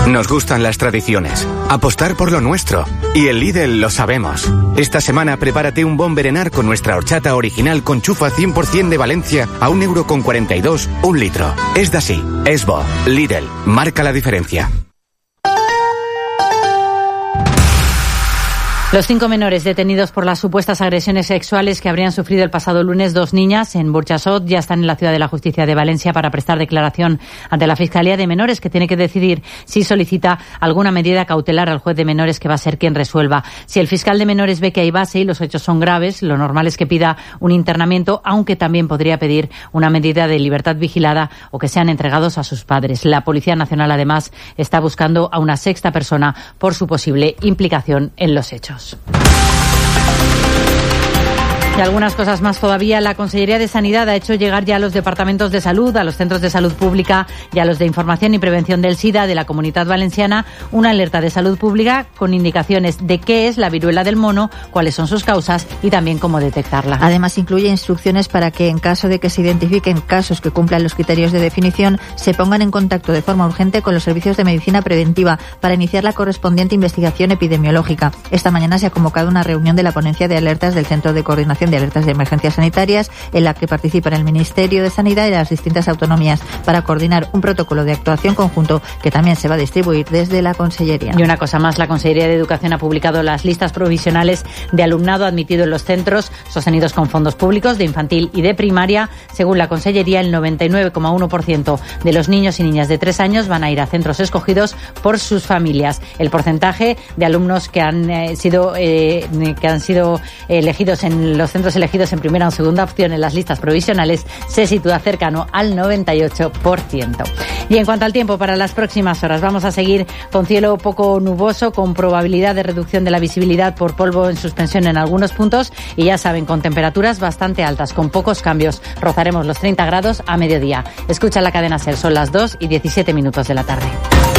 Nos gustan las tradiciones, apostar por lo nuestro. Y en Lidl lo sabemos. Esta semana prepárate un bon berenar con nuestra horchata original con chufa 100% de Valencia a 1,42 € un litro. Es d'así, es bo. Lidl, marca la diferencia. Los 5 menores detenidos por las supuestas agresiones sexuales que habrían sufrido el pasado lunes 2 niñas en Burjasot ya están en la Ciudad de la Justicia de Valencia para prestar declaración ante la Fiscalía de Menores, que tiene que decidir si solicita alguna medida cautelar al juez de menores, que va a ser quien resuelva. Si el fiscal de menores ve que hay base y los hechos son graves, lo normal es que pida un internamiento, aunque también podría pedir una medida de libertad vigilada o que sean entregados a sus padres. La Policía Nacional, además, está buscando a una sexta persona por su posible implicación en los hechos. Y algunas cosas más todavía. La Consellería de Sanidad ha hecho llegar ya a los departamentos de salud, a los centros de salud pública y a los de información y prevención del SIDA de la Comunidad Valenciana una alerta de salud pública con indicaciones de qué es la viruela del mono, cuáles son sus causas y también cómo detectarla. Además, incluye instrucciones para que, en caso de que se identifiquen casos que cumplan los criterios de definición, se pongan en contacto de forma urgente con los servicios de medicina preventiva para iniciar la correspondiente investigación epidemiológica. Esta mañana se ha convocado una reunión de la ponencia de alertas del Centro de Coordinación de Alertas de Emergencias Sanitarias, en la que participan el Ministerio de Sanidad y las distintas autonomías para coordinar un protocolo de actuación conjunto que también se va a distribuir desde la Consellería. Y una cosa más, la Consellería de Educación ha publicado las listas provisionales de alumnado admitido en los centros sostenidos con fondos públicos de infantil y de primaria. Según la Consellería, el 99,1% de los niños y niñas de 3 años van a ir a centros escogidos por sus familias. El porcentaje de alumnos que han sido elegidos en los centros elegidos en primera o segunda opción en las listas provisionales se sitúa cercano al 98%. Y en cuanto al tiempo, para las próximas horas vamos a seguir con cielo poco nuboso, con probabilidad de reducción de la visibilidad por polvo en suspensión en algunos puntos y, ya saben, con temperaturas bastante altas, con pocos cambios. Rozaremos los 30 grados a mediodía. Escucha la cadena SER, son las 2:17 de la tarde.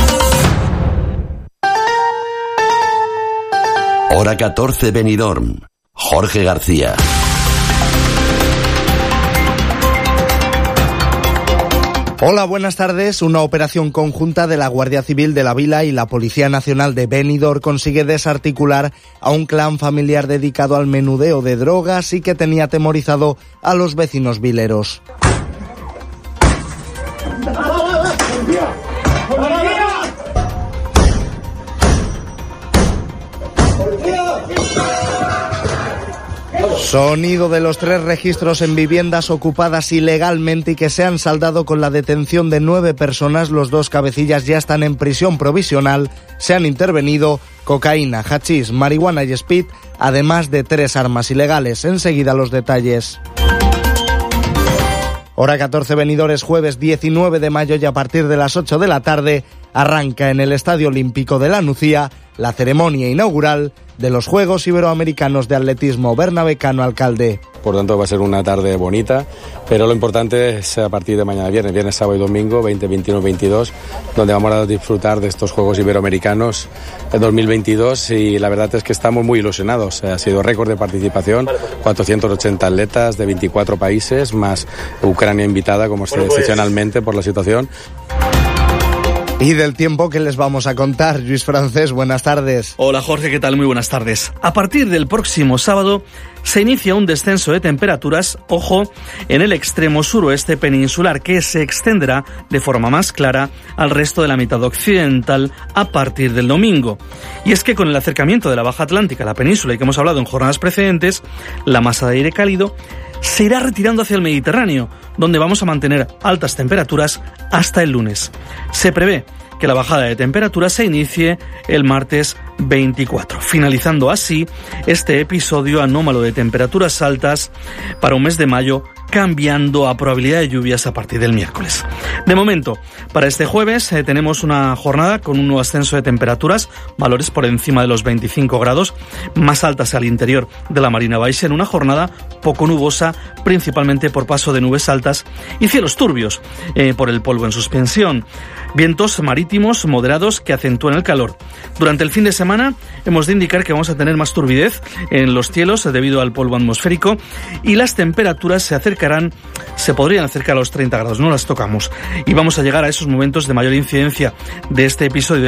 Hora 14, Benidorm. Jorge García. Hola, buenas tardes. Una operación conjunta de la Guardia Civil de la Vila y la Policía Nacional de Benidorm consigue desarticular a un clan familiar dedicado al menudeo de drogas y que tenía atemorizado a los vecinos vileros. Sonido de los 3 registros en viviendas ocupadas ilegalmente y que se han saldado con la detención de 9 personas. Los 2 cabecillas ya están en prisión provisional. Se han intervenido cocaína, hachís, marihuana y speed, además de 3 armas ilegales. Enseguida los detalles. Hora 14, Benidorm, es jueves 19 de mayo y a partir de las 8 de la tarde arranca en el Estadio Olímpico de la Nucía la ceremonia inaugural de los Juegos Iberoamericanos de Atletismo Bernabé Cano Alcalde. Por tanto, va a ser una tarde bonita, pero lo importante es a partir de mañana viernes, sábado y domingo, 20, 21, 22, donde vamos a disfrutar de estos Juegos Iberoamericanos 2022 y la verdad es que estamos muy ilusionados. Ha sido récord de participación, 480 atletas de 24 países, más Ucrania invitada como excepcionalmente por la situación. Y del tiempo que les vamos a contar. Lluís Francés, buenas tardes. Hola Jorge, ¿qué tal? Muy buenas tardes. A partir del próximo sábado se inicia un descenso de temperaturas, ojo, en el extremo suroeste peninsular, que se extenderá de forma más clara al resto de la mitad occidental a partir del domingo. Y es que con el acercamiento de la baja atlántica a la península, y que hemos hablado en jornadas precedentes, la masa de aire cálido se irá retirando hacia el Mediterráneo, donde vamos a mantener altas temperaturas hasta el lunes. Se prevé que la bajada de temperaturas se inicie el martes 24, finalizando así este episodio anómalo de temperaturas altas para un mes de mayo, cambiando a probabilidad de lluvias a partir del miércoles. De momento, para este jueves tenemos una jornada con un nuevo ascenso de temperaturas, valores por encima de los 25 grados, más altas al interior de la Marina Baixa, en una jornada poco nubosa, principalmente por paso de nubes altas y cielos turbios por el polvo en suspensión. Vientos marítimos moderados que acentúan el calor. Durante el fin de semana hemos de indicar que vamos a tener más turbidez en los cielos debido al polvo atmosférico y las temperaturas se podrían acercar a los 30 grados, no las tocamos. Y vamos a llegar a esos momentos de mayor incidencia de este episodio